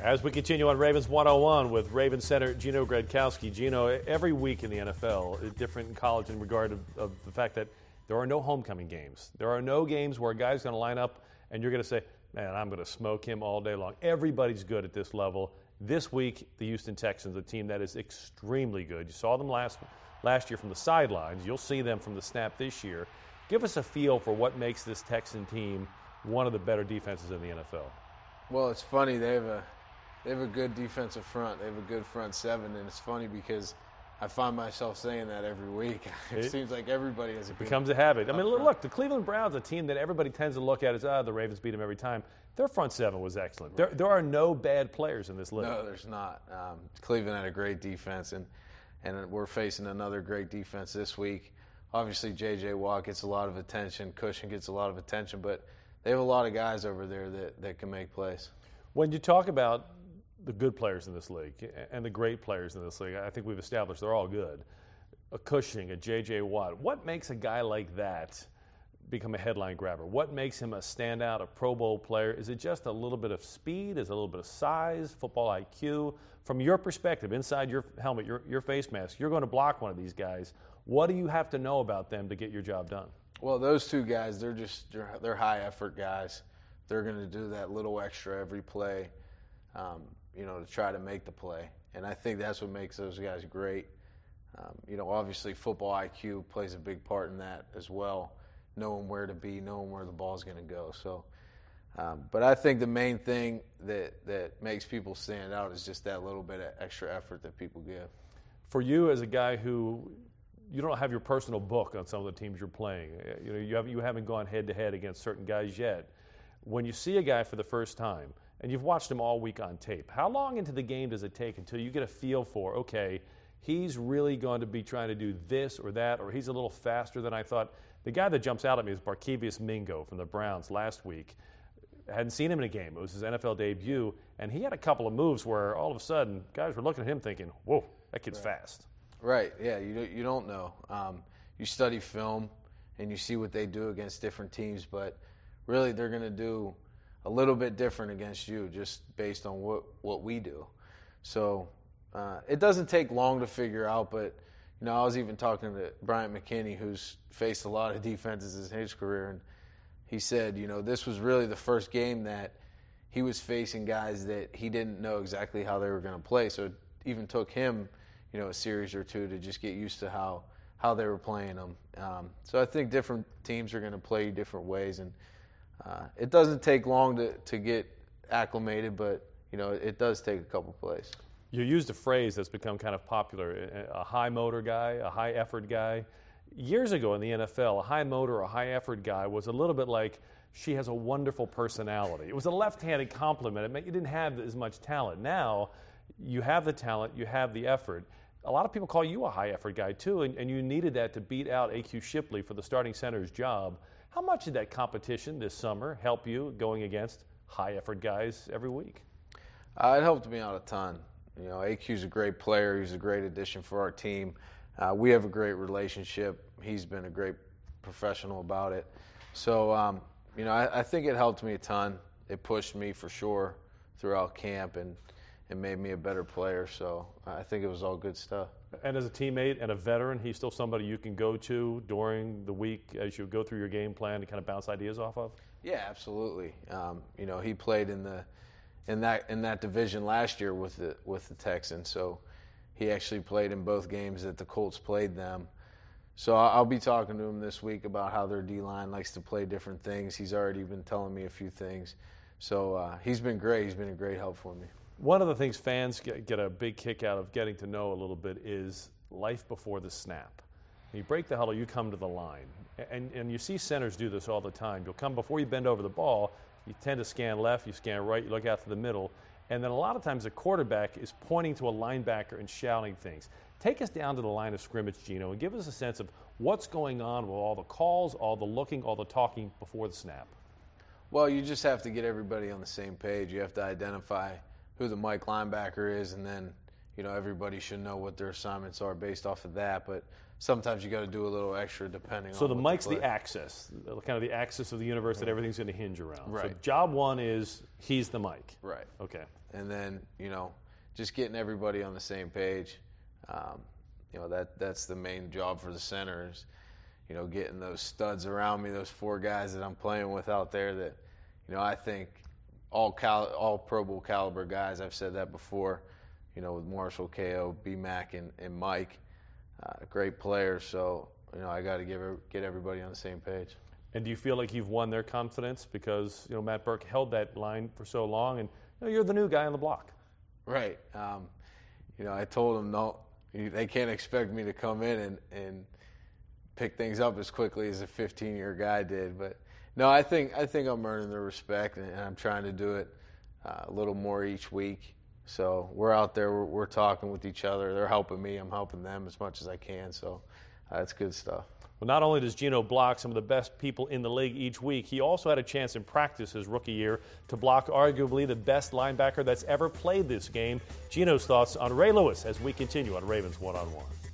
As we continue on Ravens 101 with Ravens center Gino Gradkowski. Gino, every week in the NFL is different in college in regard of the fact that there are no homecoming games. There are no games where a guy's going to line up and you're going to say, man, I'm going to smoke him all day long. Everybody's good at this level. This week, the Houston Texans, a team that is extremely good. You saw them last year from the sidelines. You'll see them from the snap this year. Give us a feel for what makes this Texan team one of the better defenses in the NFL. Well, it's funny. They have a good defensive front. They have a good front seven, and it's funny because I find myself saying that every week. It seems like everybody has a good becomes a habit. I mean, look, the Cleveland Browns, a team that everybody tends to look at as, the Ravens beat them every time. Their front seven was excellent. Right. There are no bad players in this league. No, there's not. Cleveland had a great defense, and we're facing another great defense this week. Obviously, J.J. Watt gets a lot of attention. Cushion gets a lot of attention, but they have a lot of guys over there that can make plays. When you talk about the good players in this league and the great players in this league, I think we've established they're all good. A Cushing, a J.J. Watt. What makes a guy like that become a headline grabber? What makes him a standout, a Pro Bowl player? Is it just a little bit of speed? Is it a little bit of size, football IQ? From your perspective, inside your helmet, your face mask, you're going to block one of these guys. What do you have to know about them to get your job done? Well, those two guys, they're high-effort guys. They're going to do that little extra every play, to try to make the play. And I think that's what makes those guys great. Obviously football IQ plays a big part in that as well, knowing where to be, knowing where the ball's going to go. So, but I think the main thing that makes people stand out is just that little bit of extra effort that people give. For you as a guy who you don't have your personal book on some of the teams you're playing, you haven't gone head-to-head against certain guys yet. When you see a guy for the first time, and you've watched him all week on tape, how long into the game does it take until you get a feel for, okay, he's really going to be trying to do this or that, or he's a little faster than I thought? The guy that jumps out at me is Barkevious Mingo from the Browns last week. I hadn't seen him in a game. It was his NFL debut, and he had a couple of moves where all of a sudden guys were looking at him thinking, whoa, that kid's fast. Right, yeah, you don't know. You study film, and you see what they do against different teams, but really they're going to do a little bit different against you just based on what we do. So it doesn't take long to figure out, but I was even talking to Bryant McKinney, who's faced a lot of defenses in his career, and he said, this was really the first game that he was facing guys that he didn't know exactly how they were going to play. So it even took him, a series or two to just get used to how they were playing them. So I think different teams are going to play different ways, and it doesn't take long to get acclimated, but it does take a couple plays. You used a phrase that's become kind of popular, a high motor guy, a high effort guy. Years ago in the NFL, a high motor or a high effort guy was a little bit like, she has a wonderful personality. It was a left-handed compliment. It meant you didn't have as much talent. Now you have the talent, you have the effort. A lot of people call you a high effort guy too, and you needed that to beat out A.Q. Shipley for the starting center's job. How much did that competition this summer help you going against high-effort guys every week? It helped me out a ton. AQ's a great player. He's a great addition for our team. We have a great relationship. He's been a great professional about it. So, I think it helped me a ton. It pushed me for sure throughout camp and made me a better player. So I think it was all good stuff. And as a teammate and a veteran, he's still somebody you can go to during the week as you go through your game plan to kind of bounce ideas off of? Yeah, absolutely. He played in that division last year with the Texans, so he actually played in both games that the Colts played them. So I'll be talking to him this week about how their D-line likes to play different things. He's already been telling me a few things. So he's been great. He's been a great help for me. One of the things fans get a big kick out of getting to know a little bit is life before the snap. You break the huddle, you come to the line. And you see centers do this all the time. You'll come before you bend over the ball, you tend to scan left, you scan right, you look out to the middle, and then a lot of times the quarterback is pointing to a linebacker and shouting things. Take us down to the line of scrimmage, Gino, and give us a sense of what's going on with all the calls, all the looking, all the talking before the snap. Well, you just have to get everybody on the same page. You have to identify who the Mike linebacker is, and then everybody should know what their assignments are based off of that. But sometimes you got to do a little extra depending on. So the what mic's they the play. axis, kind of the axis of the universe that everything's going to hinge around. Right. So job one is he's the mic. Right. Okay. And then, just getting everybody on the same page. That's the main job for the center is, getting those studs around me, those 4 guys that I'm playing with out there that, I think all Pro Bowl caliber guys. I've said that before, with Marshall, KO, B-Mac, and Mike, great players. So, I got to get everybody on the same page. And do you feel like you've won their confidence because, Matt Burke held that line for so long and you're the new guy on the block? Right. I told them, no, they can't expect me to come in and pick things up as quickly as a 15-year guy did. But, no, I think I'm earning their respect, and I'm trying to do it a little more each week. So we're out there, we're talking with each other. They're helping me. I'm helping them as much as I can. So that's good stuff. Well, not only does Geno block some of the best people in the league each week, he also had a chance in practice his rookie year to block arguably the best linebacker that's ever played this game. Geno's thoughts on Ray Lewis as we continue on Ravens One-on-One.